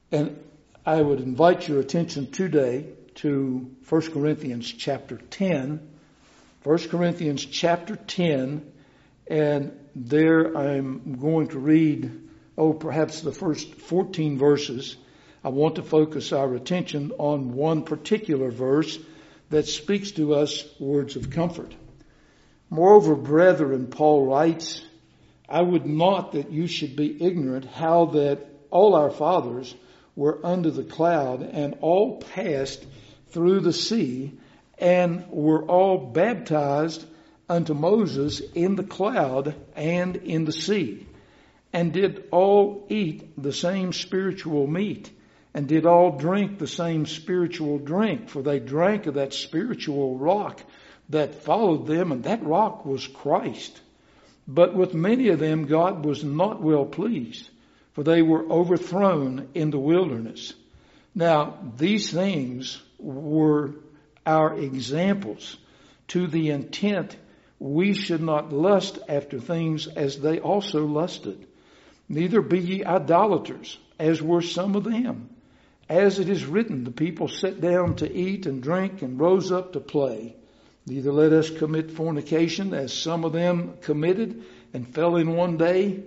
And I would invite your attention today to 1 Corinthians chapter 10. 1 Corinthians chapter 10, and there I'm going to read, perhaps the first 14 verses. I want to focus our attention on one particular verse that speaks to us words of comfort. Moreover, brethren, Paul writes, I would not that you should be ignorant how that all our fathers were under the cloud and all passed through the sea and were all baptized unto Moses in the cloud and in the sea, and did all eat the same spiritual meat, and did all drink the same spiritual drink, for they drank of that spiritual rock that followed them, and that rock was Christ. But with many of them God was not well pleased, for they were overthrown in the wilderness. Now, these things were our examples, to the intent we should not lust after things as they also lusted. Neither be ye idolaters, as were some of them. As it is written, the people sat down to eat and drink and rose up to play. Neither let us commit fornication, as some of them committed, and fell in one day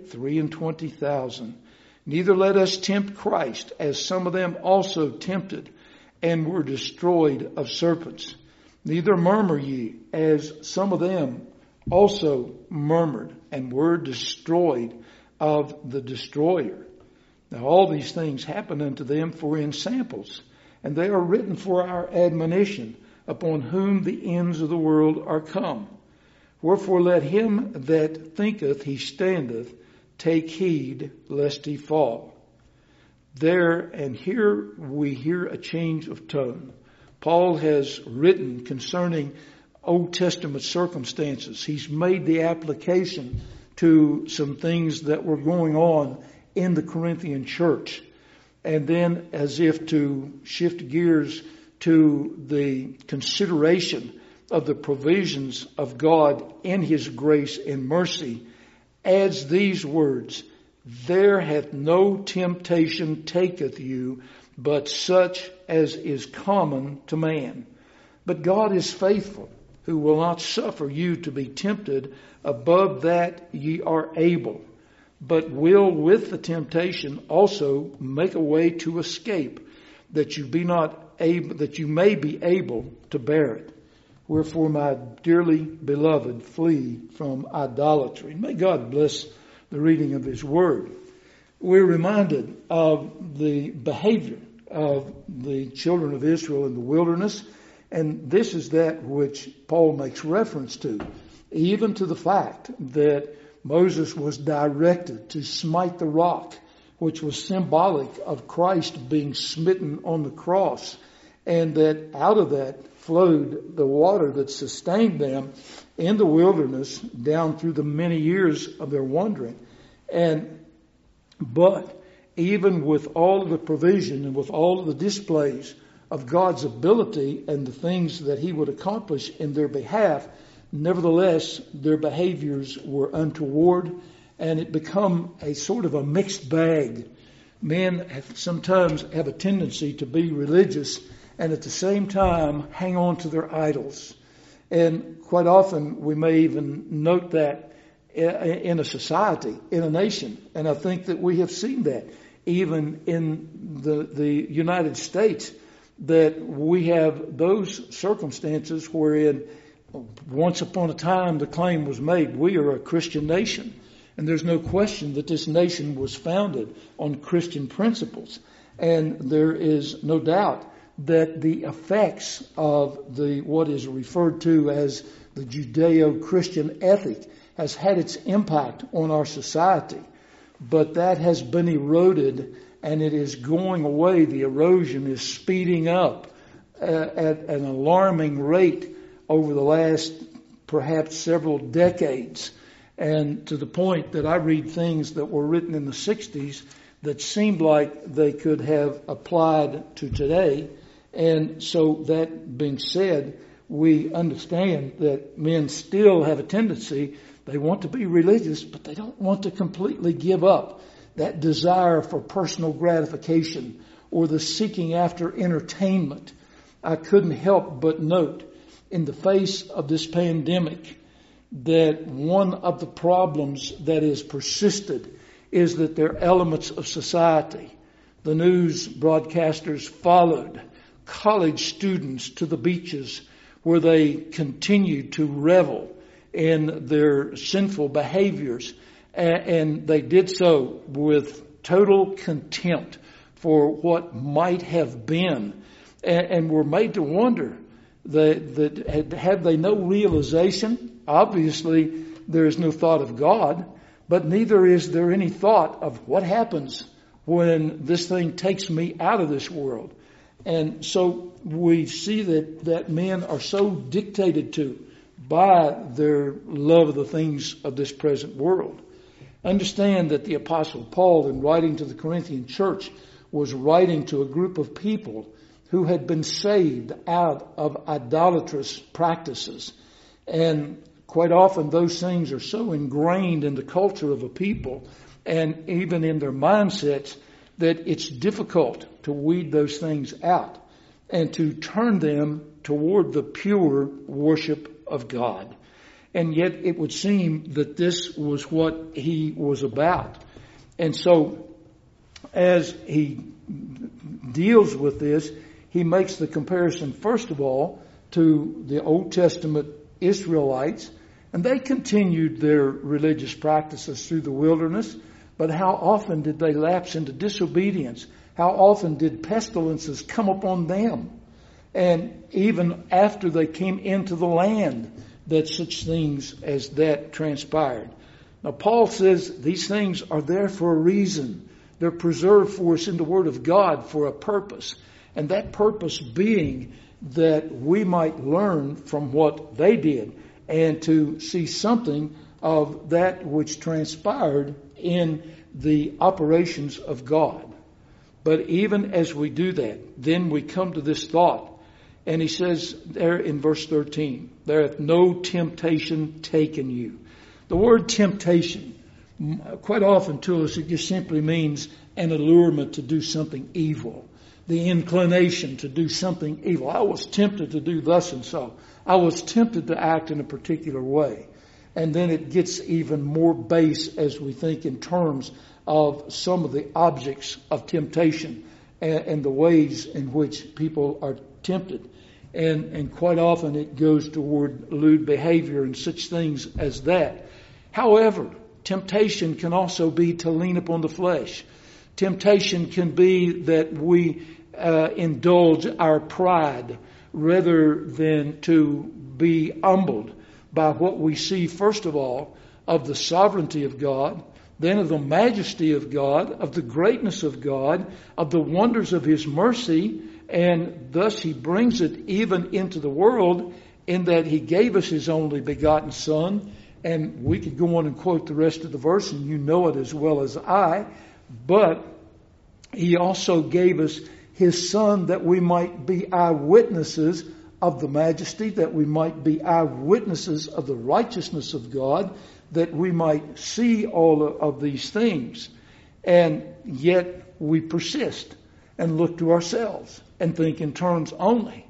23,000. Neither let us tempt Christ, as some of them also tempted, and were destroyed of serpents. Neither murmur ye, as some of them also murmured, and were destroyed of the destroyer. Now all these things happen unto them for ensamples, and they are written for our admonition, upon whom the ends of the world are come. Wherefore let him that thinketh he standeth take heed lest he fall. There and here we hear a change of tone. Paul has written concerning Old Testament circumstances. He's made the application to some things that were going on in the Corinthian church. And then, as if to shift gears to the consideration of the provisions of God in His grace and mercy, adds these words, there hath no temptation taketh you, but such as is common to man. But God is faithful, who will not suffer you to be tempted above that ye are able, but will with the temptation also make a way to escape, that you may be able to bear it. Wherefore, my dearly beloved, flee from idolatry. May God bless the reading of His Word. We're reminded of the behavior of the children of Israel in the wilderness, and this is that which Paul makes reference to, even to the fact that Moses was directed to smite the rock, which was symbolic of Christ being smitten on the cross, and that out of that flowed the water that sustained them in the wilderness down through the many years of their wandering. But even with all of the provision and with all of the displays of God's ability and the things that He would accomplish in their behalf, nevertheless, their behaviors were untoward, and it become a sort of a mixed bag. Men sometimes have a tendency to be religious and at the same time hang on to their idols. And quite often we may even note that in a society, in a nation. And I think that we have seen that even in the United States, that we have those circumstances wherein once upon a time the claim was made, we are a Christian nation. And there's no question that this nation was founded on Christian principles. And there is no doubt that the effects of what is referred to as the Judeo-Christian ethic has had its impact on our society. But that has been eroded, and it is going away. The erosion is speeding up at an alarming rate over the last perhaps several decades. And to the point that I read things that were written in the 60s that seemed like they could have applied to today. And so that being said, we understand that men still have a tendency, they want to be religious, but they don't want to completely give up. that desire for personal gratification or the seeking after entertainment, I couldn't help but note in the face of this pandemic that one of the problems that is persisted is that there are elements of society. The news broadcasters followed college students to the beaches where they continued to revel in their sinful behaviors, and they did so with total contempt for what might have been, and were made to wonder that had they no realization. Obviously, there is no thought of God, but neither is there any thought of what happens when this thing takes me out of this world. And so we see that men are so dictated to by their love of the things of this present world. Understand that the Apostle Paul, in writing to the Corinthian church, was writing to a group of people who had been saved out of idolatrous practices. And quite often those things are so ingrained in the culture of a people and even in their mindsets that it's difficult to weed those things out and to turn them toward the pure worship of God. And yet it would seem that this was what he was about. And so as he deals with this, he makes the comparison, first of all, to the Old Testament Israelites, and they continued their religious practices through the wilderness, but how often did they lapse into disobedience? How often did pestilences come upon them? And even after they came into the land, that such things as that transpired. Now Paul says these things are there for a reason. They're preserved for us in the Word of God for a purpose. And that purpose being that we might learn from what they did and to see something of that which transpired in the operations of God. But even as we do that, then we come to this thought. And he says there in verse 13, there hath no temptation taken you. The word temptation, quite often to us, it just simply means an allurement to do something evil. The inclination to do something evil. I was tempted to do thus and so. I was tempted to act in a particular way. And then it gets even more base as we think in terms of some of the objects of temptation and the ways in which people are tempted. And quite often it goes toward lewd behavior and such things as that. However, temptation can also be to lean upon the flesh. Temptation can be that we indulge our pride rather than to be humbled by what we see, first of all, of the sovereignty of God, then of the majesty of God, of the greatness of God, of the wonders of His mercy, and thus He brings it even into the world in that He gave us His only begotten Son. And we could go on and quote the rest of the verse, and you know it as well as I. But He also gave us His Son that we might be eyewitnesses of the majesty, that we might be eyewitnesses of the righteousness of God, that we might see all of these things. And yet we persist and look to ourselves and think in terms only.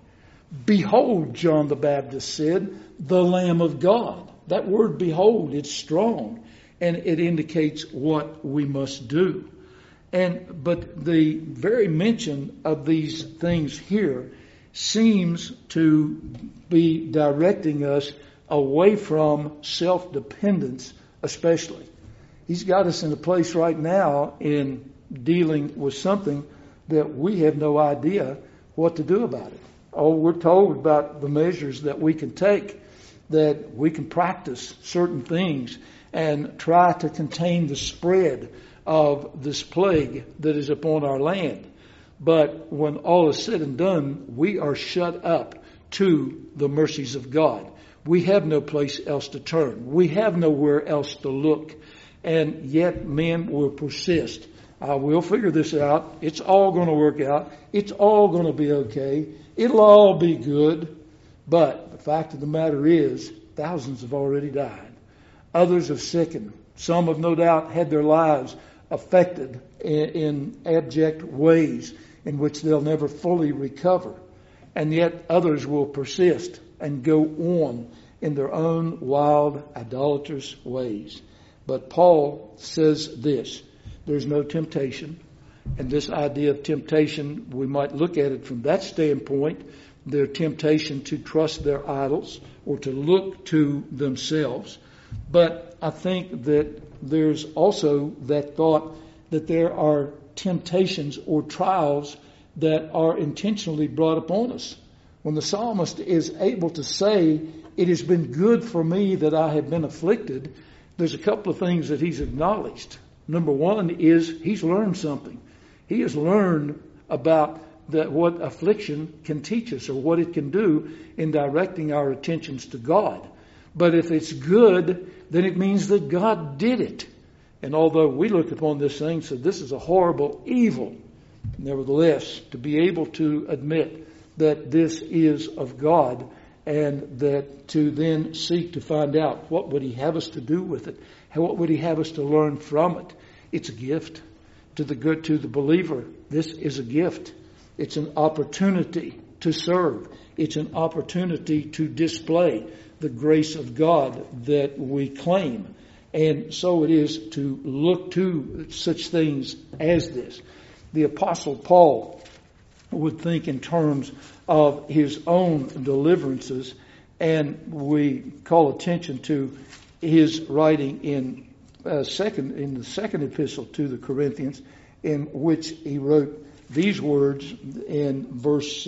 Behold, John the Baptist said, the Lamb of God. That word behold, it's strong, and it indicates what we must do. But the very mention of these things here seems to be directing us away from self-dependence especially. He's got us in a place right now in dealing with something that we have no idea what to do about it. Oh, we're told about the measures that we can take, that we can practice certain things and try to contain the spread of this plague that is upon our land. But when all is said and done, we are shut up to the mercies of God. We have no place else to turn. We have nowhere else to look. And yet men will persist. I will figure this out. It's all going to work out. It's all going to be okay. It'll all be good. But the fact of the matter is, thousands have already died. Others have sickened. Some have no doubt had their lives affected in abject ways in which they'll never fully recover. And yet others will persist and go on in their own wild, idolatrous ways. But Paul says this: there's no temptation. And this idea of temptation, we might look at it from that standpoint, their temptation to trust their idols or to look to themselves. But I think that there's also that thought that there are temptations or trials that are intentionally brought upon us. When the psalmist is able to say, "It has been good for me that I have been afflicted," there's a couple of things that he's acknowledged. Number one is he's learned something. He has learned about what affliction can teach us or what it can do in directing our attentions to God. But if it's good, then it means that God did it. And although we look upon this thing and say this is a horrible evil, nevertheless, to be able to admit that this is of God and that to then seek to find out what would he have us to do with it, what would he have us to learn from it. It's a gift to the believer. This is a gift. It's an opportunity to serve. It's an opportunity to display the grace of God that we claim. And so it is to look to such things as this. The Apostle Paul would think in terms of his own deliverances, and we call attention to his writing in the second epistle to the Corinthians, in which he wrote these words in verse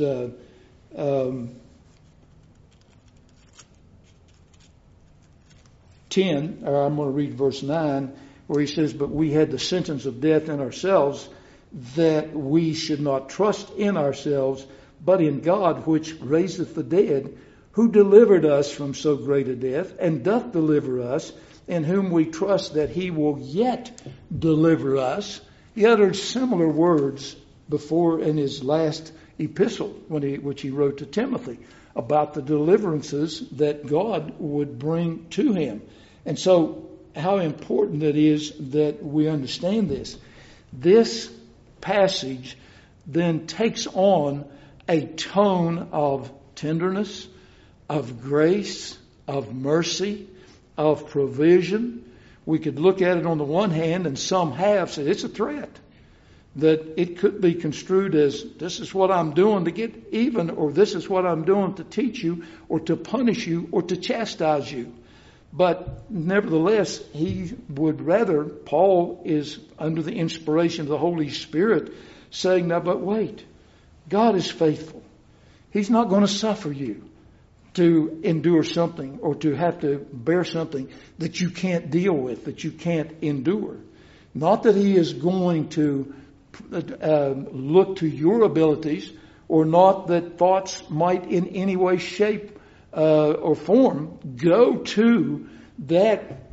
10, or I'm going to read verse 9, where he says, "But we had the sentence of death in ourselves, that we should not trust in ourselves, but in God, which raiseth the dead, who delivered us from so great a death, and doth deliver us, in whom we trust that he will yet deliver us." He uttered similar words before in his last epistle, which he wrote to Timothy, about the deliverances that God would bring to him. And so how important it is that we understand this. This passage then takes on a tone of tenderness, of grace, of mercy, of provision. We could look at it on the one hand, and some have said it's a threat. That it could be construed as, this is what I'm doing to get even, or this is what I'm doing to teach you, or to punish you, or to chastise you. But nevertheless, he would rather, Paul is under the inspiration of the Holy Spirit, saying, "Now, but wait, God is faithful. He's not going to suffer you to endure something or to have to bear something that you can't deal with, that you can't endure. Not that he is going to look to your abilities, or not that thoughts might in any way, shape, or form go to that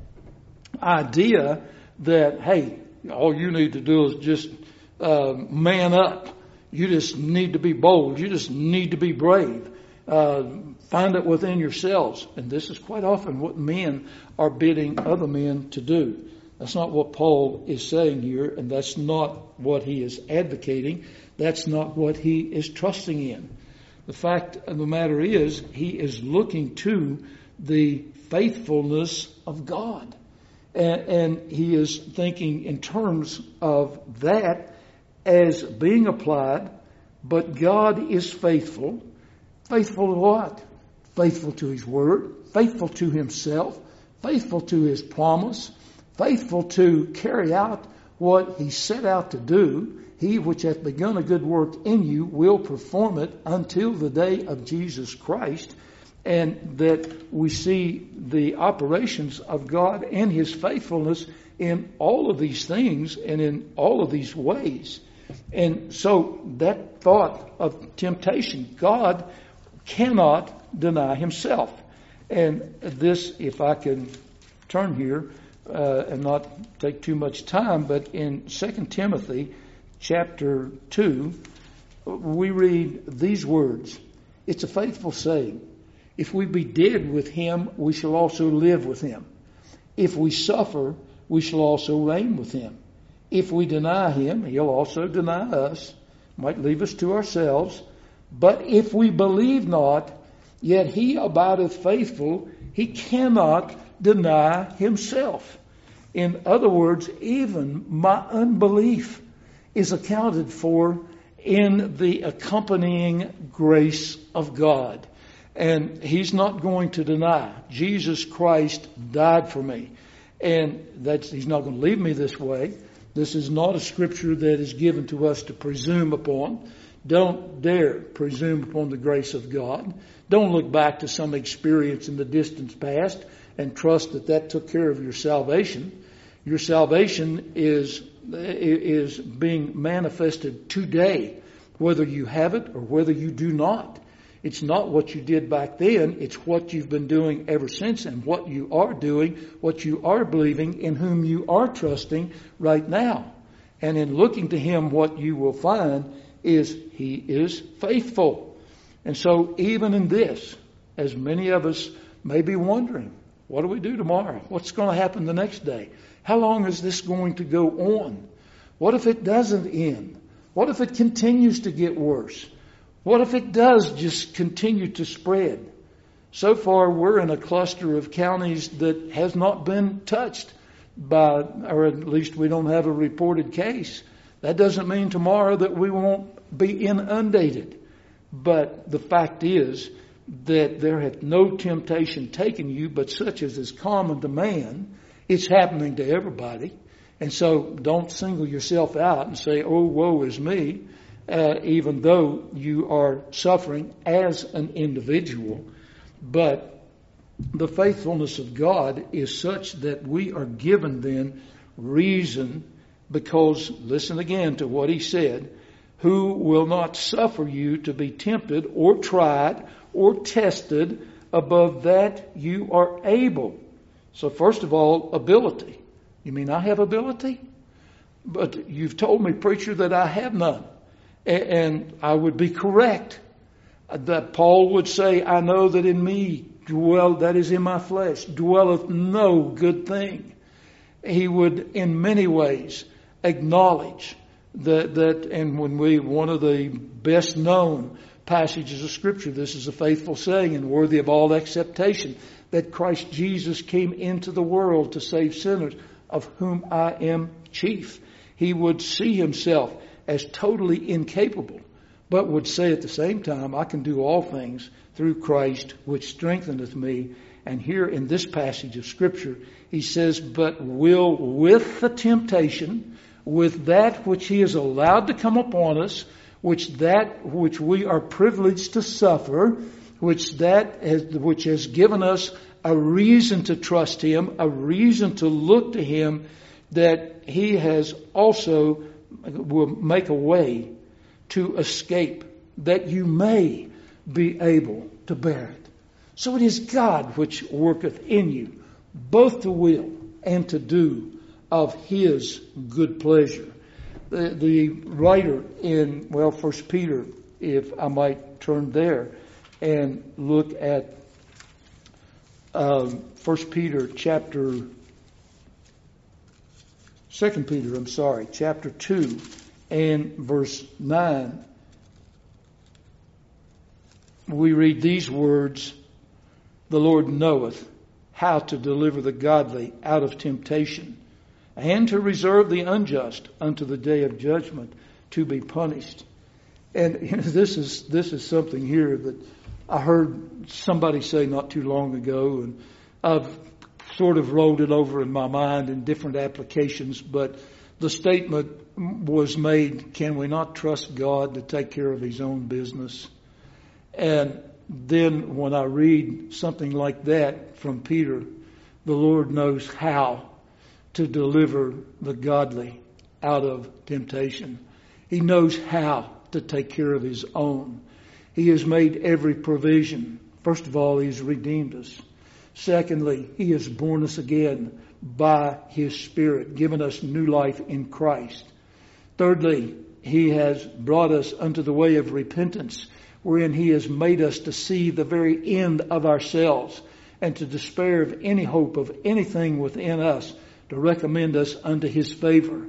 idea that, hey, all you need to do is just man up. You just need to be bold. You just need to be brave. Find it within yourselves. And this is quite often what men are bidding other men to do. That's not what Paul is saying here, and that's not what he is advocating. That's not what he is trusting in. The fact of the matter is, he is looking to the faithfulness of God. And he is thinking in terms of that as being applied, but God is faithful. Faithful to what? Faithful to his word, faithful to himself, faithful to his promise, faithful to carry out what he set out to do. He which hath begun a good work in you will perform it until the day of Jesus Christ. And that we see the operations of God and his faithfulness in all of these things and in all of these ways. And so that thought of temptation, God cannot deny himself. And this, if I can turn here and not take too much time, but in 2 Timothy chapter 2, we read these words. It's a faithful saying. If we be dead with him, we shall also live with him. If we suffer, we shall also reign with him. If we deny him, he'll also deny us, might leave us to ourselves. But if we believe not, yet he abideth faithful, he cannot deny himself. In other words, even my unbelief is accounted for in the accompanying grace of God. And he's not going to deny. Jesus Christ died for me. And he's not going to leave me this way. This is not a scripture that is given to us to presume upon. Don't dare presume upon the grace of God. Don't look back to some experience in the distant past and trust that took care of your salvation. Your salvation is being manifested today, whether you have it or whether you do not. It's not what you did back then. It's what you've been doing ever since, and what you are doing, what you are believing, in whom you are trusting right now. And in looking to him, what you will find is he is faithful. And so even in this, as many of us may be wondering, what do we do tomorrow? What's going to happen the next day? How long is this going to go on? What if it doesn't end? What if it continues to get worse? What if it does just continue to spread? So far, we're in a cluster of counties that has not been touched by, or at least we don't have a reported case. That doesn't mean tomorrow that we won't be inundated. But the fact is that there hath no temptation taken you, but such as is common to man. It's happening to everybody. And so don't single yourself out and say, oh, woe is me. Even though you are suffering as an individual. But the faithfulness of God is such that we are given then reason, because, listen again to what he said, who will not suffer you to be tempted or tried or tested above that you are able. So first of all, ability. You mean I have ability? But you've told me, preacher, that I have none. And I would be correct. That Paul would say, I know that in me that is in my flesh, dwelleth no good thing. He would in many ways acknowledge that and one of the best known passages of Scripture, this is a faithful saying and worthy of all acceptation, that Christ Jesus came into the world to save sinners, of whom I am chief. He would see himself as totally incapable, but would say at the same time, I can do all things through Christ, which strengtheneth me. And here in this passage of Scripture, he says, but will with the temptation, with that which he has allowed to come upon us, which we are privileged to suffer, which has given us a reason to trust him, a reason to look to him, that he has also will make a way to escape, that you may be able to bear it. So it is God which worketh in you, both to will and to do of his good pleasure. The writer in, 1 Peter, if I might turn there and look at 1 Peter chapter 2 Peter, chapter 2 and verse 9, we read these words, the Lord knoweth how to deliver the godly out of temptation, and to reserve the unjust unto the day of judgment to be punished. And this is something here that I heard somebody say not too long ago, and I've sort of rolled it over in my mind in different applications, but the statement was made, can we not trust God to take care of his own business? And then when I read something like that from Peter, the Lord knows how to deliver the godly out of temptation. He knows how to take care of his own. He has made every provision. First of all, he's redeemed us. Secondly, he has born us again by his Spirit, given us new life in Christ. Thirdly, he has brought us unto the way of repentance, wherein he has made us to see the very end of ourselves and to despair of any hope of anything within us, to recommend us unto his favor.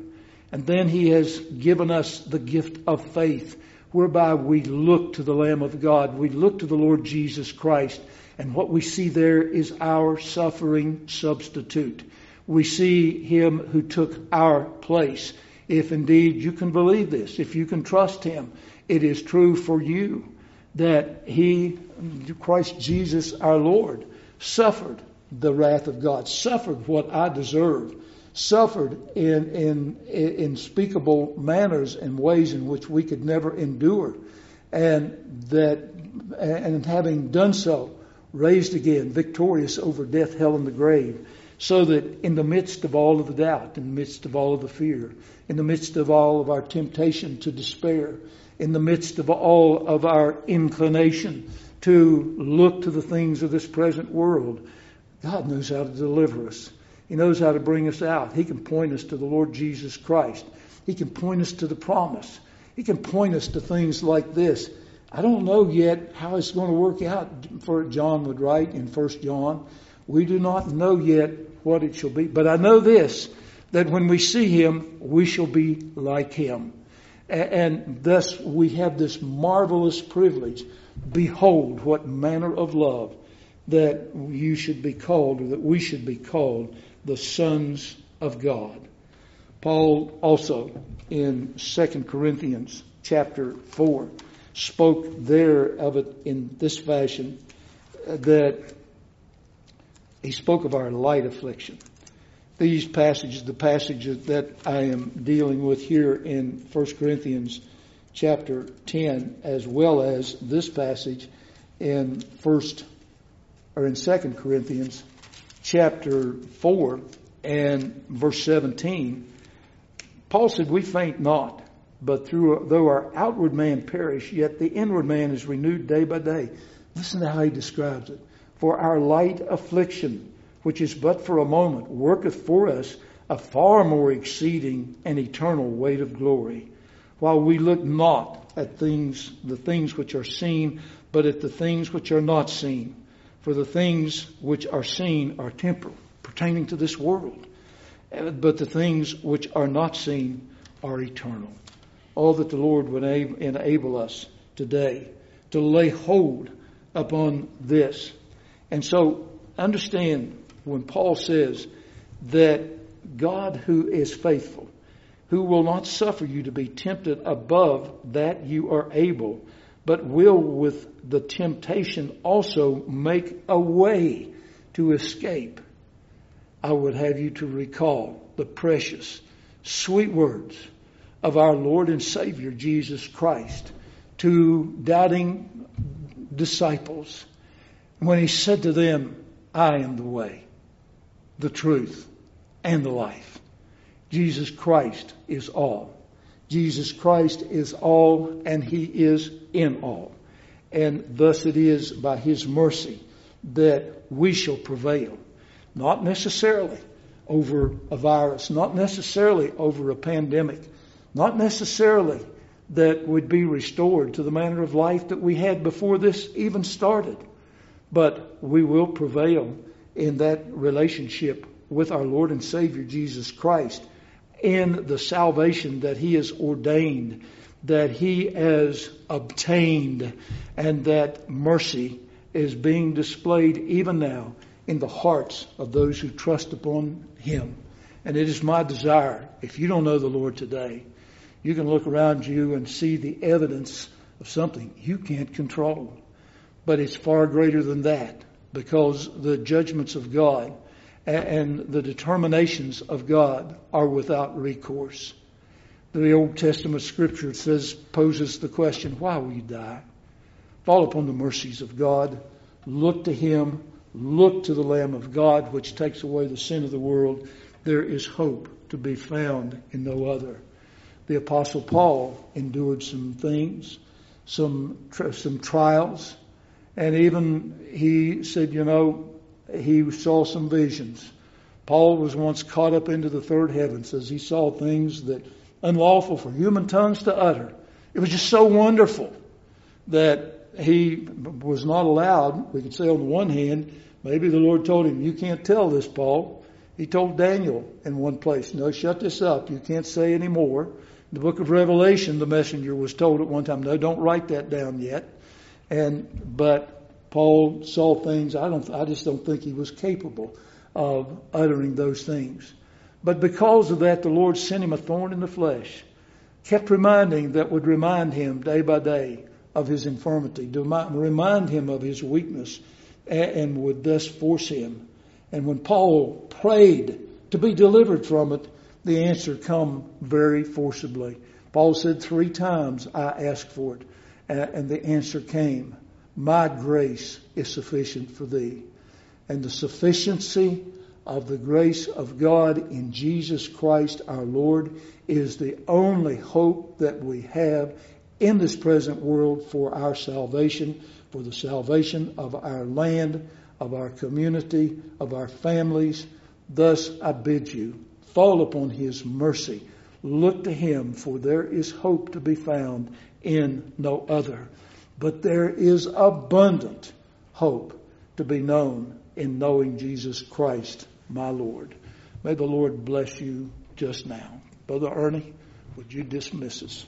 And then He has given us the gift of faith, whereby we look to the Lamb of God. We look to the Lord Jesus Christ. And what we see there is our suffering substitute. We see Him who took our place. If indeed you can believe this, if you can trust Him, it is true for you that He, Christ Jesus our Lord, suffered the wrath of God, suffered what I deserve, suffered in unspeakable manners and ways in which we could never endure, and having done so, raised again, victorious over death, hell, and the grave, so that in the midst of all of the doubt, in the midst of all of the fear, in the midst of all of our temptation to despair, in the midst of all of our inclination to look to the things of this present world, God knows how to deliver us. He knows how to bring us out. He can point us to the Lord Jesus Christ. He can point us to the promise. He can point us to things like this. I don't know yet how it's going to work out, for John would write in 1 John. We do not know yet what it shall be. But I know this, that when we see Him, we shall be like Him. And thus we have this marvelous privilege. Behold, what manner of love that you should be called, or that we should be called, the sons of God. Paul also in 2 Corinthians chapter 4 spoke there of it in this fashion, that he spoke of our light affliction. These passages, the passages that I am dealing with here in 1 Corinthians chapter 10, as well as this passage in 2 Corinthians chapter 4 and verse 17, Paul said, we faint not, but though our outward man perish, yet the inward man is renewed day by day. Listen to how he describes it. For our light affliction, which is but for a moment, worketh for us a far more exceeding and eternal weight of glory, while we look not at the things which are seen, but at the things which are not seen. For the things which are seen are temporal, pertaining to this world, but the things which are not seen are eternal. All that the Lord would enable us today to lay hold upon this. And so understand when Paul says that God, who is faithful, who will not suffer you to be tempted above that you are able, but will with the temptation also make a way to escape. I would have you to recall the precious, sweet words of our Lord and Savior Jesus Christ to doubting disciples when He said to them, I am the way, the truth, and the life. Jesus Christ is all. Jesus Christ is all, and He is in all. And thus it is by His mercy that we shall prevail. Not necessarily over a virus, not necessarily over a pandemic, not necessarily that would be restored to the manner of life that we had before this even started. But we will prevail in that relationship with our Lord and Savior Jesus Christ, in the salvation that He has ordained, that He has obtained, and that mercy is being displayed even now in the hearts of those who trust upon Him. And it is my desire, if you don't know the Lord today, you can look around you and see the evidence of something you can't control. But it's far greater than that, because the judgments of God and the determinations of God are without recourse. The Old Testament scripture poses the question, why will you die? Fall upon the mercies of God. Look to Him. Look to the Lamb of God, which takes away the sin of the world. There is hope to be found in no other. The Apostle Paul endured some things, some trials, and even he said, he saw some visions. Paul was once caught up into the third heaven, says he saw things that unlawful for human tongues to utter. It was just so wonderful that he was not allowed. We could say on the one hand, maybe the Lord told him, you can't tell this, Paul. He told Daniel in one place, no, shut this up. You can't say any more. In the book of Revelation, the messenger was told at one time, no, don't write that down yet. But Paul saw things, I just don't think he was capable of uttering those things. But because of that, the Lord sent him a thorn in the flesh, kept would remind him day by day of his infirmity, to remind him of his weakness, and would thus force him. And when Paul prayed to be delivered from it, the answer come very forcibly. Paul said 3 times, I asked for it. And the answer came, my grace is sufficient for thee. And the sufficiency of the grace of God in Jesus Christ our Lord is the only hope that we have in this present world for our salvation, for the salvation of our land, of our community, of our families. Thus I bid you, fall upon his mercy. Look to him, for there is hope to be found in no other. But there is abundant hope to be known in knowing Jesus Christ, my Lord. May the Lord bless you just now. Brother Ernie, would you dismiss us?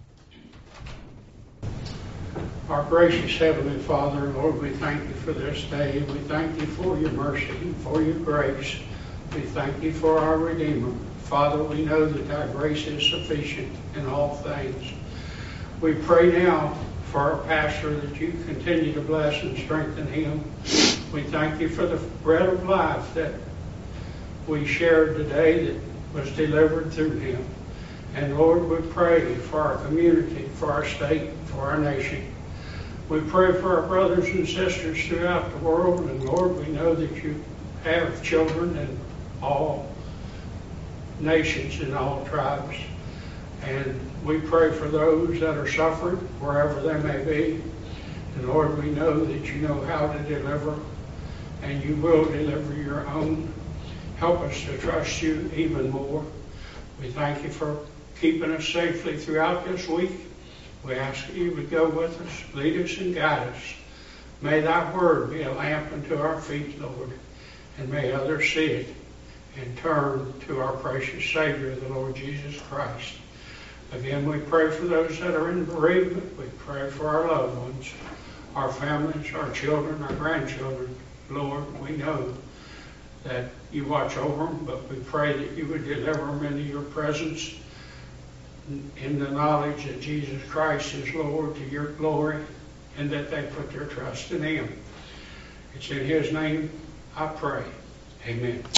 Our gracious Heavenly Father, Lord, we thank you for this day. We thank you for your mercy and for your grace. We thank you for our Redeemer. Father, we know that thy grace is sufficient in all things. We pray now for our pastor that you continue to bless and strengthen him. We thank you for the bread of life that we shared today that was delivered through him. And Lord, we pray for our community, for our state, for our nation. We pray for our brothers and sisters throughout the world. And Lord, we know that you have children in all nations and all tribes. And we pray for those that are suffering, wherever they may be. And Lord, we know that you know how to deliver, and you will deliver your own. Help us to trust you even more. We thank you for keeping us safely throughout this week. We ask that you would go with us, lead us and guide us. May thy word be a lamp unto our feet, Lord, and may others see it and turn to our precious Savior, the Lord Jesus Christ. Again, we pray for those that are in bereavement. We pray for our loved ones, our families, our children, our grandchildren. Lord, we know that you watch over them, but we pray that you would deliver them into your presence in the knowledge that Jesus Christ is Lord to your glory, and that they put their trust in him. It's in his name I pray. Amen.